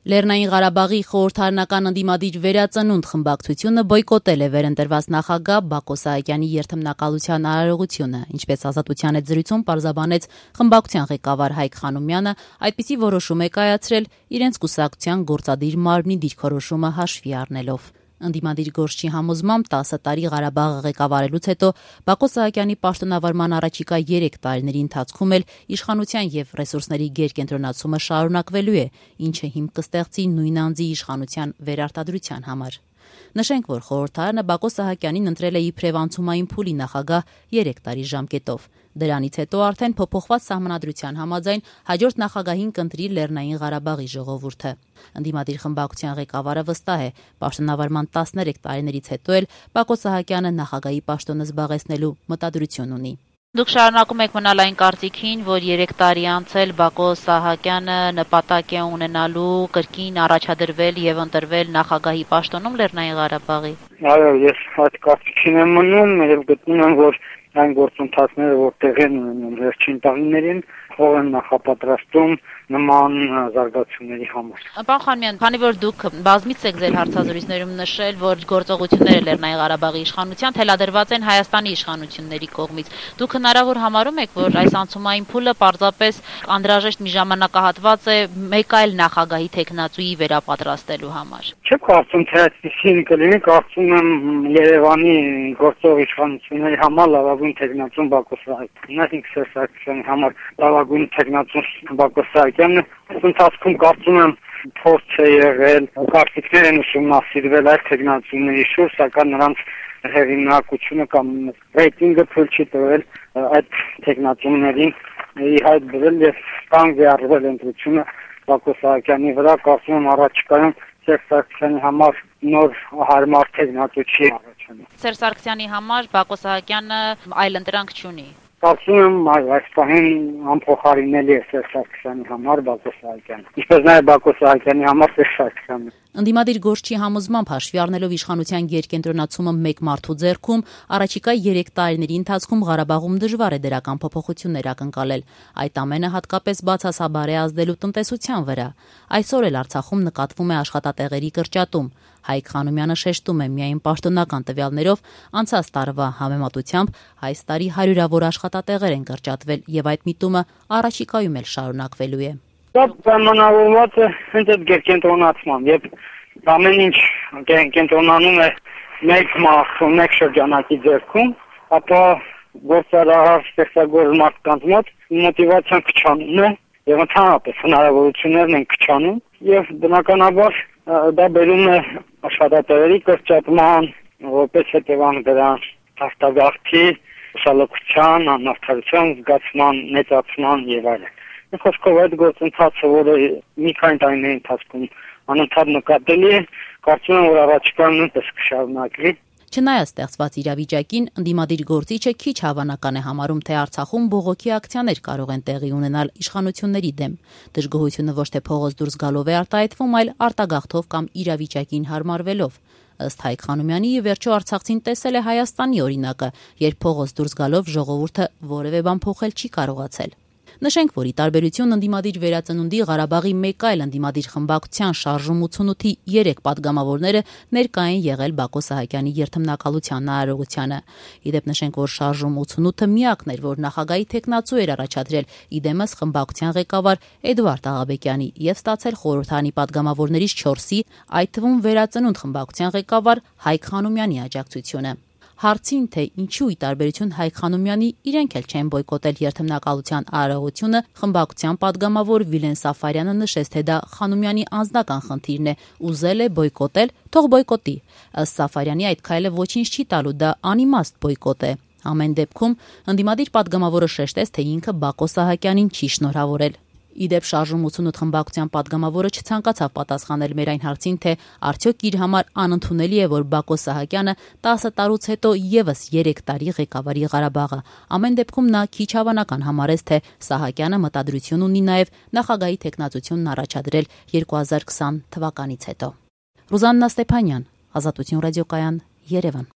Լեռնային Ղարաբաղի խորհրդարանական ընդդիմադիր վերածնունդ խմբակցությունը բոյկոտել է վերընտրված նախագահ Բակո Սահակյանի երթմնակալության արարողությունը, ինչպես Ազատության հետ զրույցում պարզաբանեց խմբակցության ղեկավար Հայկ Խանոմյանը, այդպիսի որոշում է կայացրել իրենց կուսակցության գործադիր մարմնի դիրքորոշումը հաշվի առնելով։ Ընդդիմադիր գործչի համոզմամբ 10 տարի Ղարաբաղը ղեկավարելուց հետո Բակո Սահակյանի պաշտոնավարման առաջիկա 3 տարիների ընթացքում էլ իշխանության եւ ռեսուրսների գերկենտրոնացումը շարունակվելու է, ինչը հիմք կստեղծի նույն անձի իշխանության վերարտադրության համար։ Նշենք, որ խորհրդարանը Բակո Սահակյանին ընտրել է իբրև անցումային փուլի նախագահ 3 տարի ժամկետով։ Դրանից հետո արդեն փոփոխված սահմանադրության համաձայն հաջորդ նախագահին կընտրի Լեռնային Ղարաբաղի ժողովուրդը։ Ընդդիմադիր խմբակցության ղեկավարը վստահ է, պաշտոնավարման 13 տարիներից հետո էլ Բակո Սահակյանը նախագահի պաշտոնը զբաղեցնելու մտադրություն ունի։ Դուք շարունակում եք մնալ այն կարծիքին, որ 3 տարի անցել Բակո Սահակյանը նպատակ է ունենալու կրկին առաջադրվել եւ ընտրվել նախագահի պաշտոնում Լեռնային Ղարաբաղի։ Այո, ես այդ կարծիքին եմ մնում եւ գտնում եմ, որ այն գործընթացները, որ տեղի են ունենում վերջին տարիներին, ով են նախապատրաստում նման զարգացումների համար։ Պարոն Խանոմյան, քանի որ դուք բազմիցս եք ձեր հարցազրույցներում նշել, որ գործողությունները Լեռնային Ղարաբաղի իշխանության թելադրված են Հայաստանի իշխանությունների կողմից, դուք հնարավոր համարում եք, որ այս անցումային փուլը պարզապես անհրաժեշտ մի ժամանակահատված է մեկ այլ նախագահի թեկնածուի վերապատրաստելու համար։ Չեմ կարծում, թե այդպեսին կլինի, կարծում եմ Երևանի գործող իշխանությունների համար լավագույն թեկնածուն Բակո Սահակյանն է, ինքս Սարգսյանի համար լավագույն թեկնածուն Բակո Սահակյանն է։ Ընթացքում կարծում եմ փորձ է եղել, կարծիքներ են ուսումնասիրվել այդ թեկնածուների շուրջ, սակայն նրանց հեղինակությունը կամ ռեյտինգը թույլ չի տվել այդ թեկնածուներին ի հայտ բերել եւ կանգ է առվել ընտրությունը Բակո Սահակյանի վրա, կարծում եմ առաջիկայում Սերժ Սարգսյանի համար նոր հարմար թեկնածու չի առաջանում։ Սերժ Սարգսյանի համար Բակո Սահակյանը այլ ընտրանք չունի։ Կարծում եմ այս պահին անփոխարինելի է Սերժ Սարգսյանի համար Բակո Սահակյանը, ինչպես նաև Բակո Սահակյանի համար Սերժ Սարգսյանը։ Ընդդիմադիր գործչի համոզմամբ հաշվի առնելով իշխանության գերկենտրոնացումը մեկ մարդու ձեռքում, առաջիկա 3 տարիների ընթացքում Ղարաբաղում դժվար է դրական փոփոխություններ ակնկալել։ Այդ ամենը հատկապես բացասաբար է ազդելու տնտեսության վրա։ Այսօր էլ Արցախում նկատվում է աշխատատեղերի կրճատում։ Հայկ Խանոմյանը շեշտում է միայն պաշտոնական տվյալներով անցած տարվա համեմատությամբ այս տարի հարյուրավոր աշխատատեղեր են կրճատվել եւ այդ միտումը առաջիկայում էլ շարունակվելու է։ Դա պայմանավորված է հենց այդ գերկենտրոնացման, երբ ամեն ինչ կենտրոնանում է մեկ մարդու, մեկ շրջանակի ձեռքում, ապա գործարար ստեղծագործ մարդկանց մոտ մոտիվացիան քչանում է եւ ընդհանրապես հնարավորություններն են քչանում եւ բնականաբար դա բերում է աշխատատեղերի կրճատման, որպես հետևանք դրան արտագաղթի, սալոկության, անարդարության զգացման, մեծացման եւ այլն։ Խոսքով այդ գործընթացը, որը մի քանի տարիների ընթացքում անընդհատ նկատելի է, կարծում եմ, որ առաջիկայում նույնպես կշարունակվի։ Չնայած ստեղծված իրավիճակին, ընդդիմադիր գործիչը քիչ հավանական է համարում, թե Արցախում բողոքի ակցիաներ կարող են տեղի ունենալ իշխանությունների դեմ։ Դժգոհությունը ոչ թե փողոց դուրս գալով է արտահայտվում, այլ արտագաղթով կամ իրավիճակին հարմարվելով։ Ըստ Հայկ Խանոմյանի, ի վերջո Արցախցին տեսել է Հայաստանի օրինակը, երբ փողոց դուրս գալով ժողովուրդը որևէ բան փոխել չի կարողացել։ Նշենք, որ ի տարբերություն ընդդիմադիր վերածնունդի Ղարաբաղի մեկ այլ ընդդիմադիր խմբակցության շարժում 88-ի 3 падգամավորները ներկա են եղել Բակո Սահակյանի երթմնակալության արարողությանը։ Իդեպ նշենք, որ շարժում 88-ը միակն էր, որ նախագահի թեկնածու էր առաջադրել իդեմս խմբակցության ղեկավար Էդուարդ Աղաբեկյանի եւ ստացել խորհրդարանի падգամավորներից 4-ի, այդ թվում վերածնունդ խմբակցության ղեկավար Հայկ Խանոմյանի աջակցությունը։ Հարցին, թե ինչու ի տարբերություն Հայկ Խանոմյանի իրենք էլ չեն բոյկոտել երթմնակալության արարողությունը, խմբակցության падգամավոր Վիլեն Սաֆարյանը նշեց, թե դա Խանոմյանի անձնական խնդիրն է, ուզել է բոյկոտել, թող բոյկոտի։ Ըստ Սաֆարյանի այդ քայլը ոչինչ չի տալու, դա անիմաստ բոյկոտ է։ Ամեն դեպքում ընդդիմադիր падգամավորը շեշտեց, թե ինքը Բակո Սահակյանին չի շնորհավորել։ Իդեպ շարժում 88 խմբակցության падգամավորը չցանկացավ պատասխանել մեր այն հարցին, թե արդյոք իր համար անընդունելի է, որ Բակո Սահակյանը 10 տարուց հետո եւս 3 տարի ղեկավարի Ղարաբաղը։ Ամեն դեպքում նա քիչ հավանական համարեց, թե Սահակյանը մտադրություն ունի նաեւ նախագահի թեկնածությունն առաջադրել 2020 թվականից հետո։ Ռուզաննա Ստեփանյան, Ազատություն ռադիոկայան, Երևան։